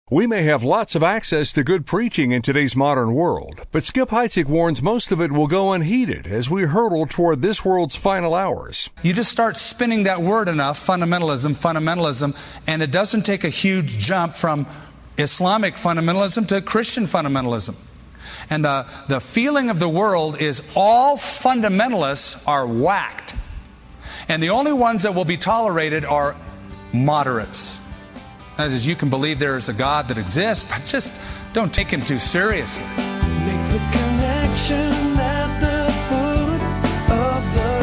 We may have lots of access to good preaching in today's modern world, but Skip Heitzig warns most of it will go unheeded as we hurtle toward this world's final hours. You just start spinning that word enough, fundamentalism, and it doesn't take a huge jump from Islamic fundamentalism to Christian fundamentalism. And the feeling of the world is all fundamentalists are whacked. And the only ones that will be tolerated are moderates. That is, you can believe there is a God that exists, but just don't take Him too seriously. Make the connection at the foot of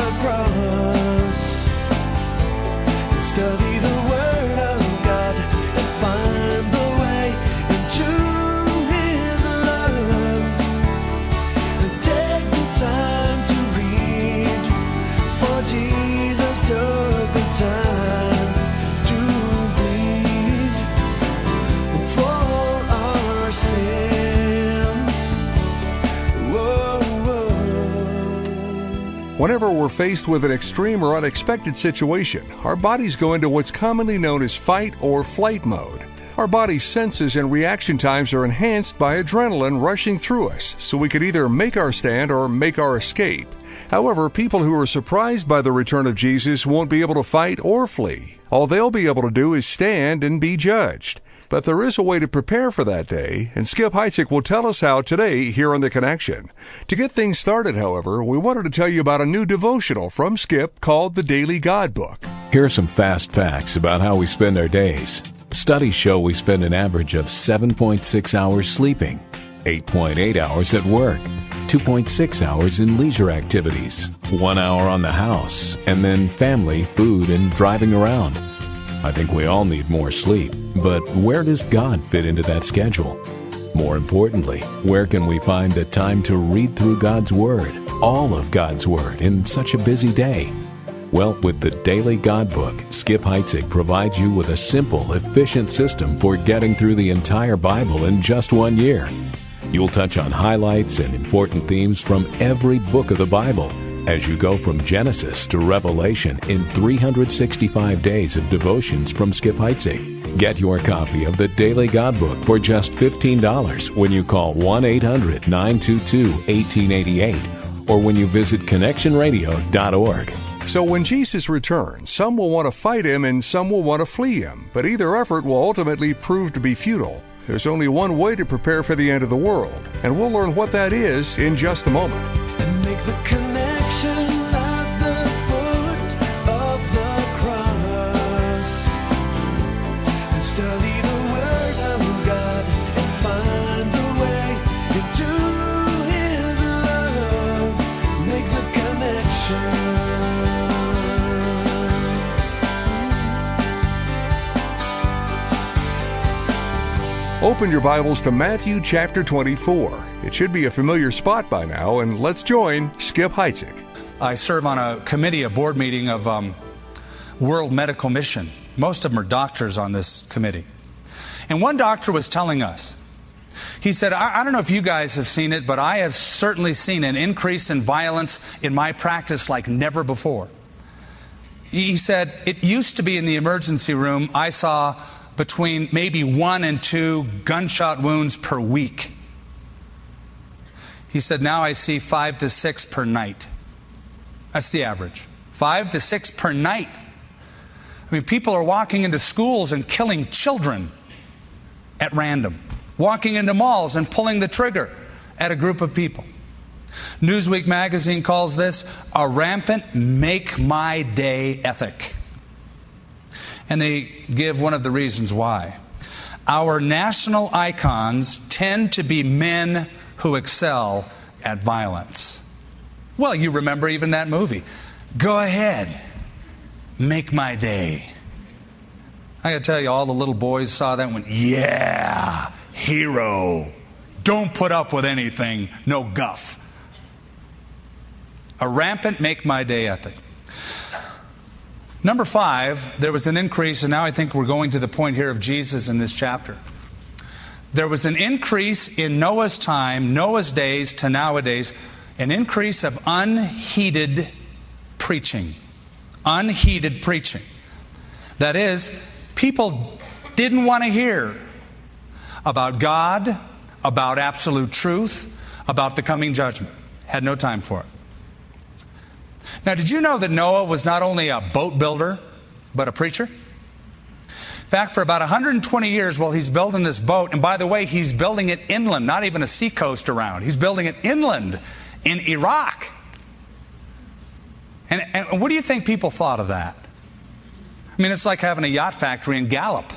the cross. Study the Word of God and find the way into His love. And take the time to read, for Jesus took the time. Whenever we're faced with an extreme or unexpected situation, our bodies go into what's commonly known as fight or flight mode. Our body's senses and reaction times are enhanced by adrenaline rushing through us, so we could either make our stand or make our escape. However, people who are surprised by the return of Jesus won't be able to fight or flee. All they'll be able to do is stand and be judged. But there is a way to prepare for that day, and Skip Heitzig will tell us how today here on The Connection. To get things started, however, we wanted to tell you about a new devotional from Skip called The Daily God Book. Here are some fast facts about how we spend our days. Studies show we spend an average of 7.6 hours sleeping, 8.8 hours at work, 2.6 hours in leisure activities, 1 hour on the house, and then family, food, and driving around. I think we all need more sleep, but where does God fit into that schedule? More importantly, where can we find the time to read through God's Word, all of God's Word, in such a busy day? Well, with the Daily God Book, Skip Heitzig provides you with a simple, efficient system for getting through the entire Bible in just 1 year. You'll touch on highlights and important themes from every book of the Bible as you go from Genesis to Revelation in 365 days of devotions from Skip Heitzig. Get your copy of the Daily God Book for just $15 when you call 1-800-922-1888 or when you visit connectionradio.org. So when Jesus returns, some will want to fight Him and some will want to flee Him, but either effort will ultimately prove to be futile. There's only one way to prepare for the end of the world, and we'll learn what that is in just a moment. And make the connection at the foot of the cross. And study the Word of God and find the way into His love. Make the connection. Open your Bibles to Matthew chapter 24. It should be a familiar spot by now, and let's join Skip Heitzig. I serve on a committee, a board meeting of World Medical Mission. Most of them are doctors on this committee. And one doctor was telling us, he said, I don't know if you guys have seen it, but I have certainly seen an increase in violence in my practice like never before. He said, it used to be in the emergency room, I saw between maybe 1 and 2 gunshot wounds per week. He said, now I see 5 to 6 per night. That's the average. 5 to 6 per night. I mean, people are walking into schools and killing children at random. Walking into malls and pulling the trigger at a group of people. Newsweek magazine calls this a rampant make my day ethic. And they give one of the reasons why. Our national icons tend to be men who excel at violence. Well, you remember even that movie. Go ahead, make my day. I gotta tell you, all the little boys saw that and went, yeah, hero. Don't put up with anything, no guff. A rampant make my day ethic. Number 5, there was an increase, and now I think we're going to the point here of Jesus in this chapter. There was an increase in Noah's time, Noah's days to nowadays, an increase of unheeded preaching. Unheeded preaching. That is, people didn't want to hear about God, about absolute truth, about the coming judgment. Had no time for it. Now, did you know that Noah was not only a boat builder, but a preacher? In fact, for about 120 years while he's building this boat, and by the way, he's building it inland, not even a seacoast around. He's building it inland in Iraq. And what do you think people thought of that? I mean, it's like having a yacht factory in Gallup.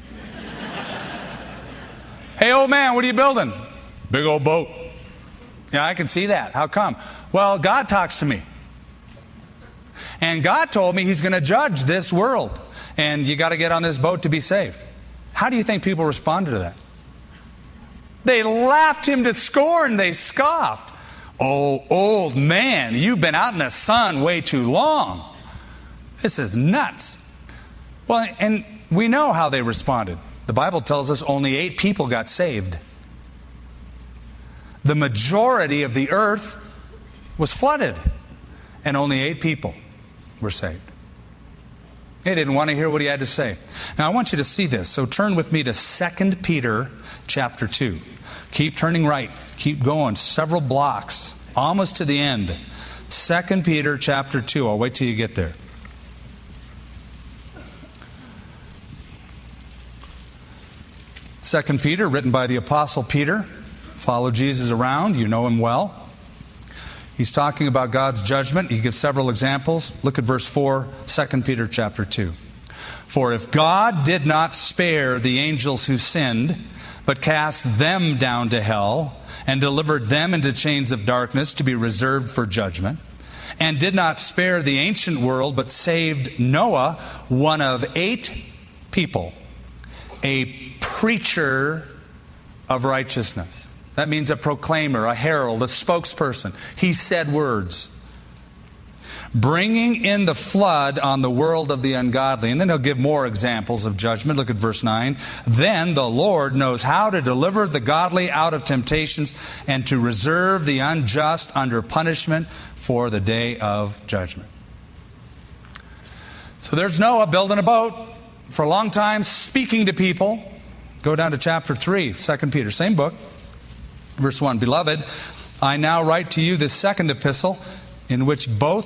Hey, old man, what are you building? Big old boat. Yeah, I can see that. How come? Well, God talks to me. And God told me He's going to judge this world. And you got to get on this boat to be saved. How do you think people responded to that? They laughed Him to scorn. They scoffed. Oh, old man, you've been out in the sun way too long. This is nuts. Well, and we know how they responded. The Bible tells us only 8 people got saved. The majority of the earth was flooded, and only 8 people were saved. They didn't want to hear what he had to say. Now, I want you to see this. So turn with me to 2 Peter chapter 2. Keep turning right. Keep going. Several blocks. Almost to the end. 2 Peter chapter 2. I'll wait till you get there. Second Peter, written by the Apostle Peter. Follow Jesus around. You know him well. He's talking about God's judgment. He gives several examples. Look at verse 4, 2 Peter chapter 2. For if God did not spare the angels who sinned, but cast them down to hell, and delivered them into chains of darkness to be reserved for judgment, and did not spare the ancient world, but saved Noah, one of 8 people, a preacher of righteousness. That means a proclaimer, a herald, a spokesperson. He said words. Bringing in the flood on the world of the ungodly. And then he'll give more examples of judgment. Look at verse 9. Then the Lord knows how to deliver the godly out of temptations and to reserve the unjust under punishment for the day of judgment. So there's Noah building a boat for a long time, speaking to people. Go down to chapter 3, 2 Peter, same book. Verse 1, Beloved, I now write to you this second epistle, in which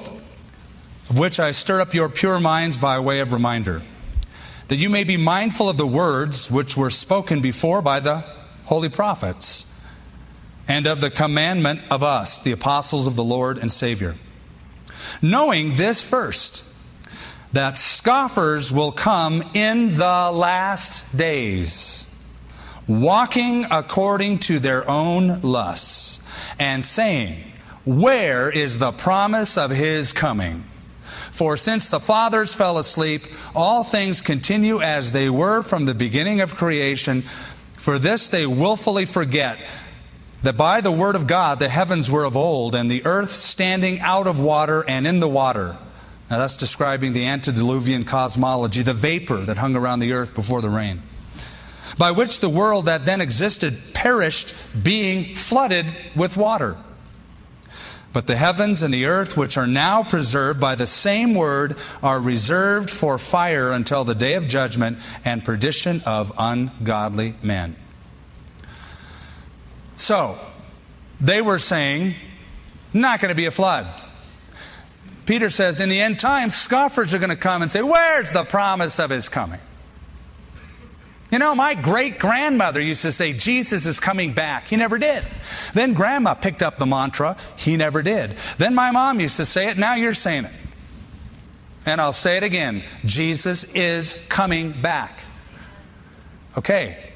I stir up your pure minds by way of reminder, that you may be mindful of the words which were spoken before by the holy prophets, and of the commandment of us, the apostles of the Lord and Savior. Knowing this first, that scoffers will come in the last days, walking according to their own lusts, and saying, Where is the promise of His coming? For since the fathers fell asleep, all things continue as they were from the beginning of creation. For this they willfully forget, that by the word of God the heavens were of old, and the earth standing out of water and in the water. Now that's describing the antediluvian cosmology, the vapor that hung around the earth before the rain, by which the world that then existed perished, being flooded with water. But the heavens and the earth, which are now preserved by the same word, are reserved for fire until the day of judgment and perdition of ungodly men. So, they were saying, not going to be a flood. Peter says, in the end times, scoffers are going to come and say, where's the promise of His coming? You know, my great-grandmother used to say, Jesus is coming back. He never did. Then Grandma picked up the mantra, He never did. Then my mom used to say it, now you're saying it. And I'll say it again, Jesus is coming back. Okay.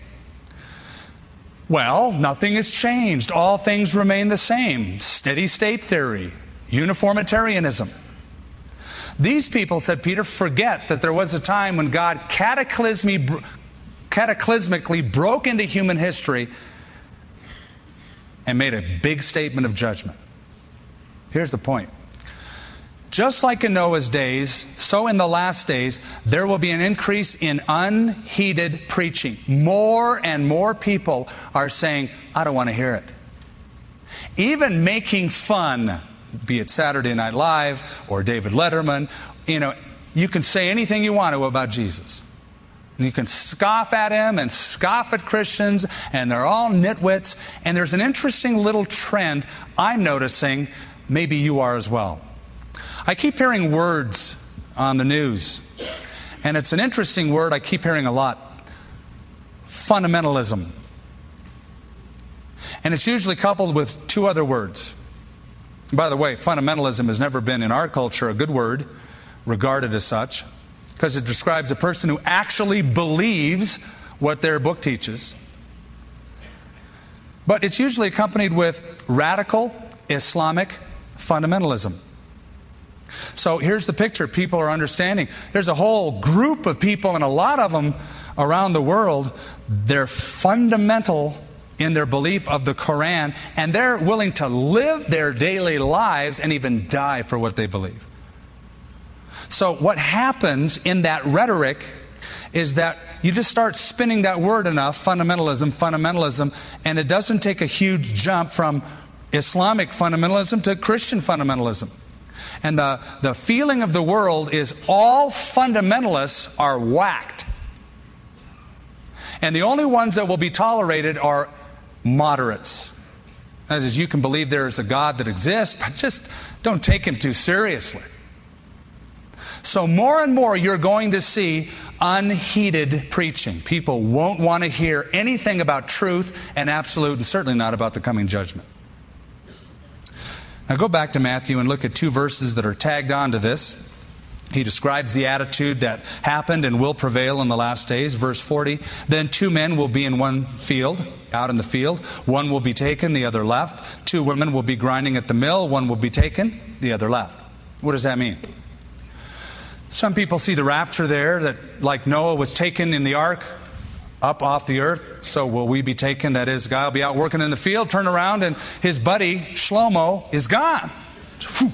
Well, nothing has changed. All things remain the same. Steady state theory, uniformitarianism. These people, said Peter, forget that there was a time when God cataclysmically broke into human history and made a big statement of judgment. Here's the point. Just like in Noah's days, so in the last days, there will be an increase in unheeded preaching. More and more people are saying, I don't want to hear it. Even making fun, be it Saturday Night Live or David Letterman, you can say anything you want to about Jesus. And you can scoff at him and scoff at Christians, and they're all nitwits. And there's an interesting little trend I'm noticing. Maybe you are as well. I keep hearing words on the news, and it's an interesting word I keep hearing a lot. Fundamentalism. And it's usually coupled with two other words. By the way, fundamentalism has never been in our culture a good word, regarded as such, because it describes a person who actually believes what their book teaches. But it's usually accompanied with radical Islamic fundamentalism. So here's the picture people are understanding. There's a whole group of people, and a lot of them around the world, they're fundamental in their belief of the Quran, and they're willing to live their daily lives and even die for what they believe. So what happens in that rhetoric is that you just start spinning that word enough, fundamentalism, and it doesn't take a huge jump from Islamic fundamentalism to Christian fundamentalism. And the feeling of the world is all fundamentalists are whacked. And the only ones that will be tolerated are moderates. That is, you can believe there is a God that exists, but just don't take him too seriously. So more and more you're going to see unheeded preaching. People won't want to hear anything about truth and absolute, and certainly not about the coming judgment. Now go back to Matthew and look at two verses that are tagged onto this. He describes the attitude that happened and will prevail in the last days. Verse 40, then two men will be in one field, out in the field. One will be taken, the other left. Two women will be grinding at the mill. One will be taken, the other left. What does that mean? Some people see the rapture there, that like Noah was taken in the ark up off the earth, so will we be taken. That is, a guy will be out working in the field, turn around, and his buddy, Shlomo, is gone. Whew.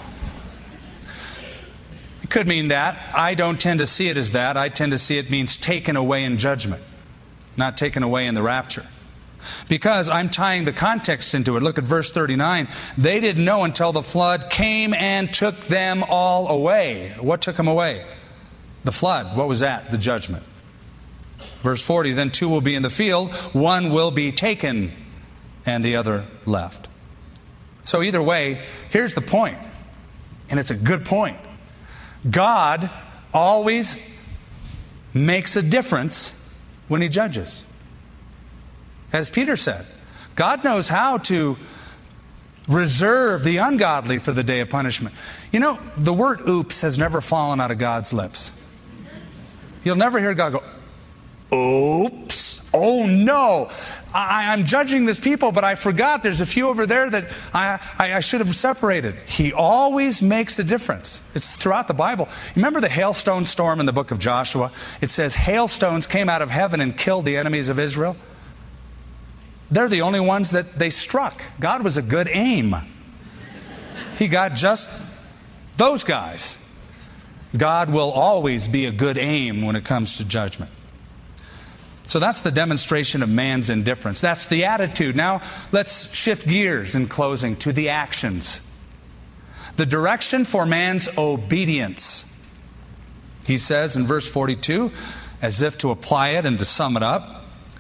It could mean that. I don't tend to see it as that. I tend to see it means taken away in judgment, not taken away in the rapture. Because I'm tying the context into it. Look at verse 39. They didn't know until the flood came and took them all away. What took them away? The flood. What was that? The judgment. Verse 40, then two will be in the field, one will be taken, and the other left. So either way, here's the point, and it's a good point. God always makes a difference when He judges. As Peter said, God knows how to reserve the ungodly for the day of punishment. You know, the word oops has never fallen out of God's lips. You'll never hear God go, oops, oh no, I'm judging this people, but I forgot there's a few over there that I should have separated. He always makes a difference. It's throughout the Bible. Remember the hailstone storm in the book of Joshua? It says hailstones came out of heaven and killed the enemies of Israel. They're the only ones that they struck. God was a good aim. He got just those guys. God will always be a good aim when it comes to judgment. So that's the demonstration of man's indifference. That's the attitude. Now let's shift gears in closing to the actions. The direction for man's obedience. He says in verse 42, as if to apply it and to sum it up,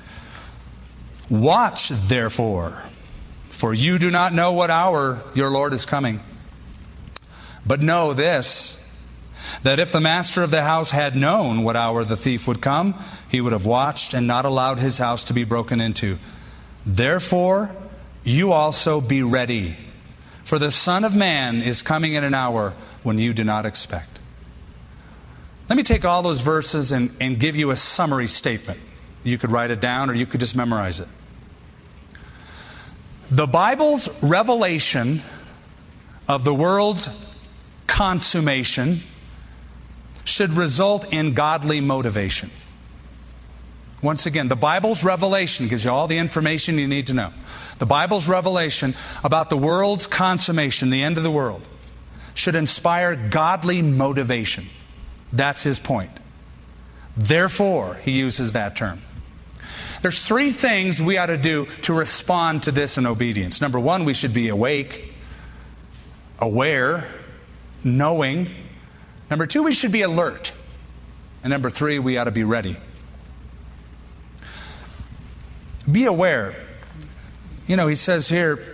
watch therefore, for you do not know what hour your Lord is coming. But know this, that if the master of the house had known what hour the thief would come, he would have watched and not allowed his house to be broken into. Therefore, you also be ready, for the Son of Man is coming in an hour when you do not expect. Let me take all those verses and give you a summary statement. You could write it down or you could just memorize it. The Bible's revelation of the world's consummation should result in godly motivation. Once again, the Bible's revelation gives you all the information you need to know. The Bible's revelation about the world's consummation, the end of the world, should inspire godly motivation. That's his point. Therefore, he uses that term. There's three things we ought to do to respond to this in obedience. Number one, we should be awake, aware, knowing. Number two, we should be alert. And number three, we ought to be ready. Be aware. You know, he says here,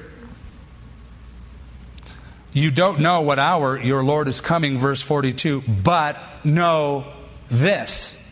you don't know what hour your Lord is coming, verse 42, but know this.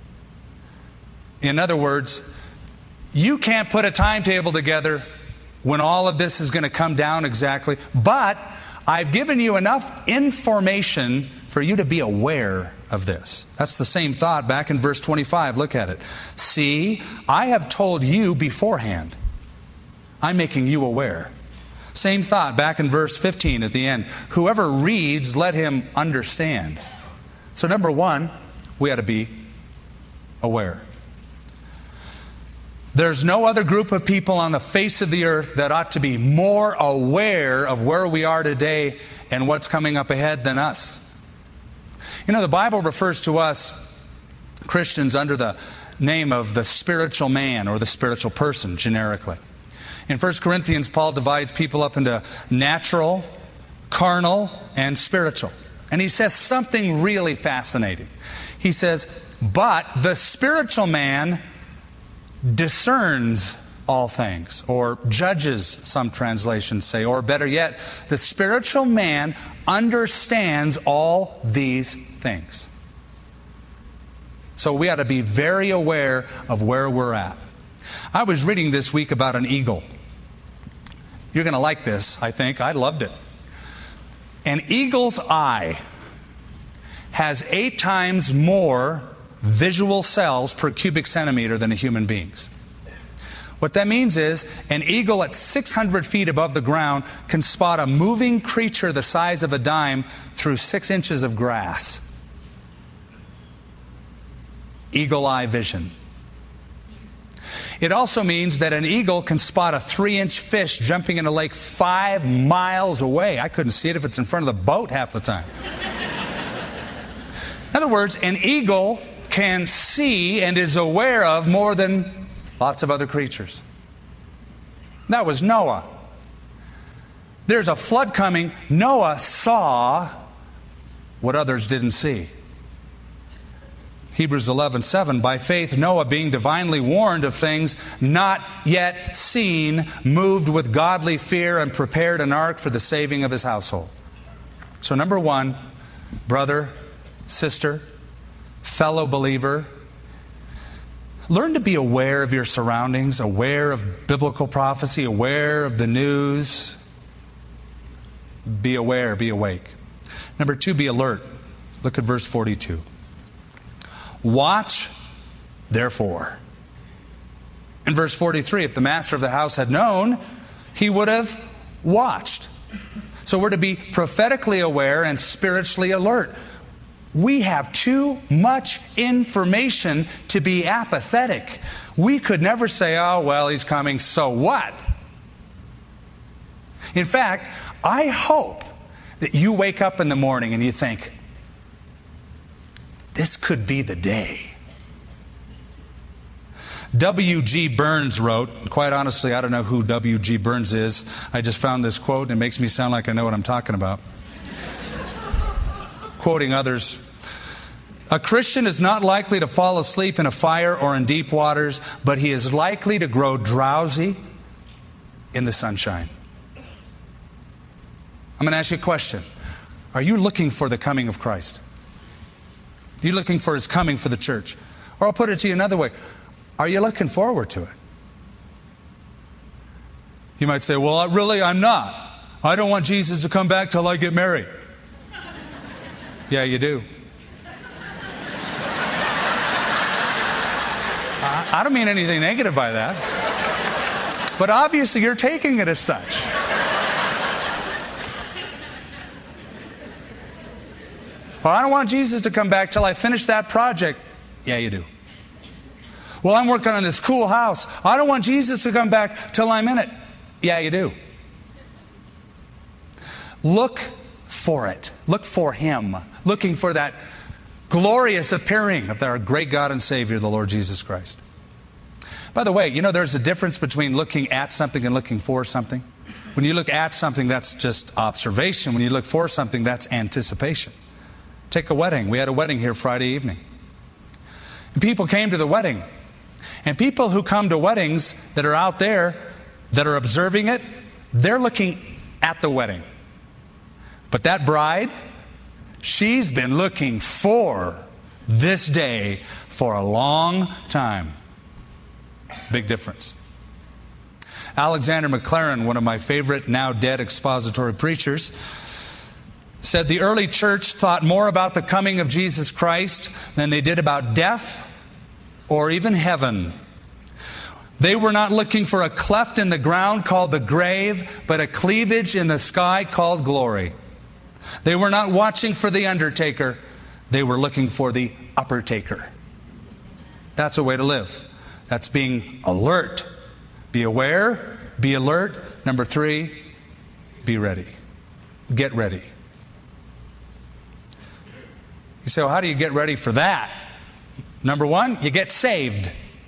In other words, you can't put a timetable together when all of this is going to come down exactly, but I've given you enough information for you to be aware of this. That's the same thought back in verse 25. Look at it. See, I have told you beforehand. I'm making you aware. Same thought back in verse 15 at the end. Whoever reads, let him understand. So number one, we ought to be aware. There's no other group of people on the face of the earth that ought to be more aware of where we are today and what's coming up ahead than us. You know, the Bible refers to us, Christians, under the name of the spiritual man or the spiritual person, generically. In 1 Corinthians, Paul divides people up into natural, carnal, and spiritual. And he says something really fascinating. He says, but the spiritual man discerns all things, or judges, some translations say, or better yet, the spiritual man understands all these things. So we ought to be very aware of where we're at. I was reading this week about an eagle. You're going to like this, I think. I loved it. An eagle's eye has 8 times more visual cells per cubic centimeter than a human being's. What that means is an eagle at 600 feet above the ground can spot a moving creature the size of a dime through 6 inches of grass. Eagle eye vision. It also means that an eagle can spot a 3-inch fish jumping in a lake 5 miles away. I couldn't see it if it's in front of the boat half the time. In other words, an eagle can see and is aware of more than lots of other creatures. That was Noah. There's a flood coming. Noah saw what others didn't see. Hebrews 11:7, by faith Noah, being divinely warned of things not yet seen, moved with godly fear and prepared an ark for the saving of his household. So number one, brother, sister, fellow believer, learn to be aware of your surroundings, aware of biblical prophecy, aware of the news. Be aware, be awake. Number two, be alert. Look at verse 42. Watch, therefore. In verse 43, if the master of the house had known, he would have watched. So we're to be prophetically aware and spiritually alert. We have too much information to be apathetic. We could never say, oh, well, he's coming, so what? In fact, I hope that you wake up in the morning and you think, this could be the day. W.G. Burns wrote, quite honestly, I don't know who W.G. Burns is. I just found this quote and it makes me sound like I know what I'm talking about. Quoting others, a Christian is not likely to fall asleep in a fire or in deep waters, but he is likely to grow drowsy in the sunshine. I'm going to ask you a question. Are you looking for the coming of Christ? Are you looking for His coming for the church? Or I'll put it to you another way. Are you looking forward to it? You might say, well, I'm not. I don't want Jesus to come back till I get married. Yeah, you do. I don't mean anything negative by that. But obviously you're taking it as such. Well, I don't want Jesus to come back till I finish that project. Yeah, you do. Well, I'm working on this cool house. I don't want Jesus to come back till I'm in it. Yeah, you do. Look for it. Look for Him. Looking for that glorious appearing of our great God and Savior, the Lord Jesus Christ. By the way, you know there's a difference between looking at something and looking for something. When you look at something, that's just observation. When you look for something, that's anticipation. Take a wedding. We had a wedding here Friday evening. And people came to the wedding. And people who come to weddings that are out there, that are observing it, they're looking at the wedding. But that bride, she's been looking for this day for a long time. Big difference. Alexander McLaren, one of my favorite now dead expository preachers, said the early church thought more about the coming of Jesus Christ than they did about death or even heaven. They were not looking for a cleft in the ground called the grave, but a cleavage in the sky called glory. They were not watching for the undertaker. They were looking for the upper taker. That's a way to live. That's being alert. Be aware, be alert. Number 3, be ready. Get ready. You say, well, how do you get ready for that? Number 1, you get saved.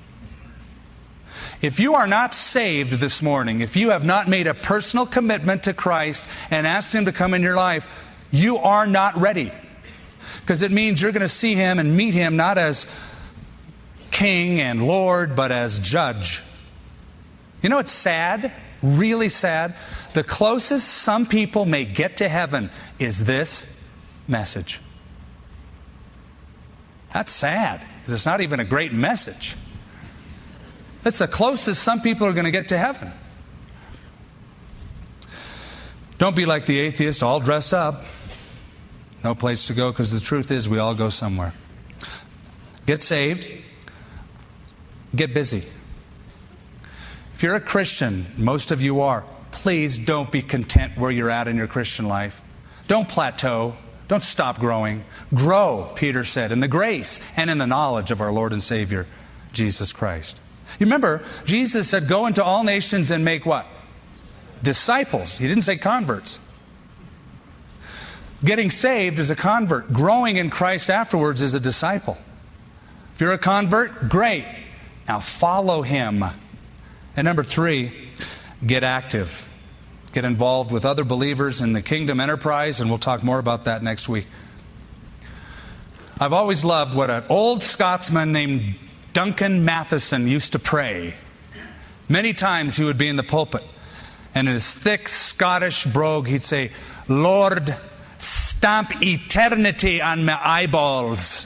If you are not saved this morning, if you have not made a personal commitment to Christ and asked Him to come in your life, you are not ready. Because it means you're going to see Him and meet Him not as King and Lord, but as Judge. You know what's sad? Really sad? The closest some people may get to heaven is this message. That's sad. It's not even a great message. That's the closest some people are going to get to heaven. Don't be like the atheist, all dressed up. No place to go, because the truth is we all go somewhere. Get saved. Get busy. If you're a Christian, most of you are, please don't be content where you're at in your Christian life. Don't plateau. Don't stop growing. Grow, Peter said, in the grace and in the knowledge of our Lord and Savior, Jesus Christ. You remember, Jesus said, go into all nations and make what? Disciples. He didn't say converts. Getting saved is a convert. Growing in Christ afterwards is a disciple. If you're a convert, great. Now follow Him. And number 3, get active. Get involved with other believers in the kingdom enterprise, and we'll talk more about that next week. I've always loved what an old Scotsman named Duncan Matheson used to pray. Many times he would be in the pulpit, and in his thick Scottish brogue he'd say, Lord, stamp eternity on my eyeballs.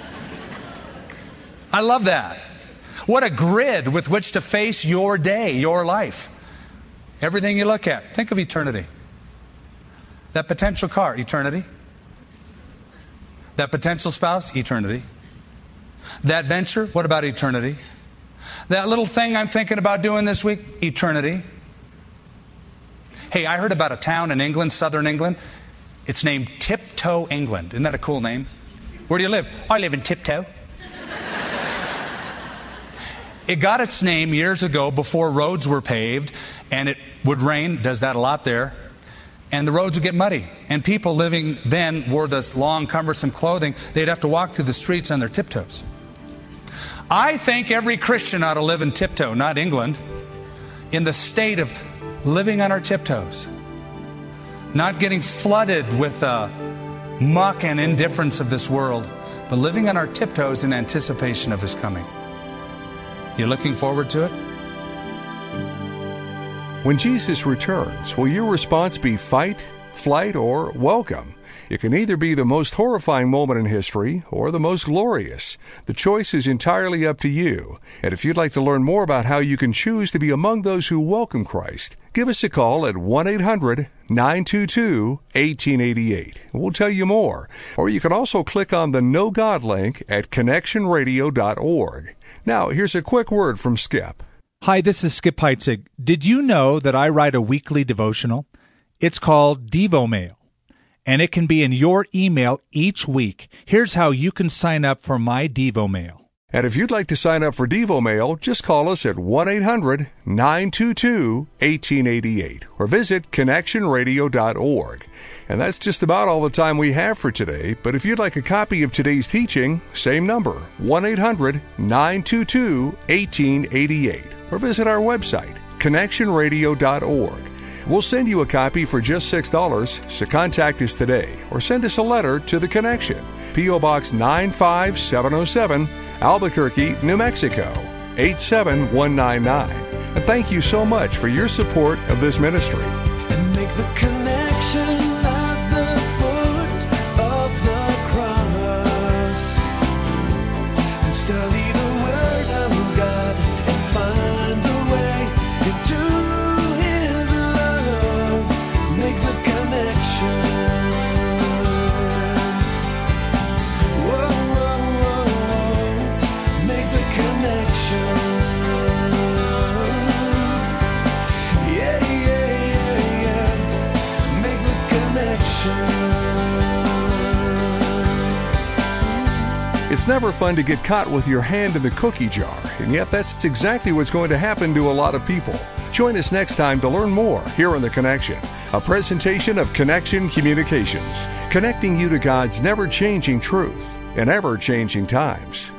I love that. What a grid with which to face your day, your life. Everything you look at, think of eternity. That potential car, eternity. That potential spouse, eternity. That venture, what about eternity? That little thing I'm thinking about doing this week, eternity. Hey, I heard about a town in England, southern England. It's named Tiptoe, England. Isn't that a cool name? Where do you live? I live in Tiptoe. It got its name years ago before roads were paved, and it would rain, does that a lot there, and the roads would get muddy. And people living then wore this long, cumbersome clothing. They'd have to walk through the streets on their tiptoes. I think every Christian ought to live in Tiptoe, not England, in the state of living on our tiptoes, not getting flooded with the muck and indifference of this world, but living on our tiptoes in anticipation of His coming. You looking forward to it? When Jesus returns, will your response be fight, flight, or welcome? It can either be the most horrifying moment in history or the most glorious. The choice is entirely up to you. And if you'd like to learn more about how you can choose to be among those who welcome Christ, give us a call at 1-800-922-1888. We'll tell you more. Or you can also click on the Know God link at connectionradio.org. Now, here's a quick word from Skip. Hi, this is Skip Heitzig. Did you know that I write a weekly devotional? It's called DevoMail, and it can be in your email each week. Here's how you can sign up for my DevoMail. And if you'd like to sign up for DevoMail, just call us at 1-800-922-1888 or visit connectionradio.org. And that's just about all the time we have for today. But if you'd like a copy of today's teaching, same number, 1-800-922-1888. Or visit our website, connectionradio.org. We'll send you a copy for just $6, so contact us today. Or send us a letter to The Connection, P.O. Box 95707, Albuquerque, New Mexico. 877-199. And thank you so much for your support of this ministry. And make the connection at the foot of the cross. And study the Word of God and find the way into His love. Make the connection. Whoa, whoa, whoa, whoa. Make the connection. Yeah, yeah, yeah, yeah. Make the connection. It's never fun to get caught with your hand in the cookie jar, and yet that's exactly what's going to happen to a lot of people. Join us next time to learn more here on The Connection, a presentation of Connection Communications, connecting you to God's never-changing truth in ever-changing times.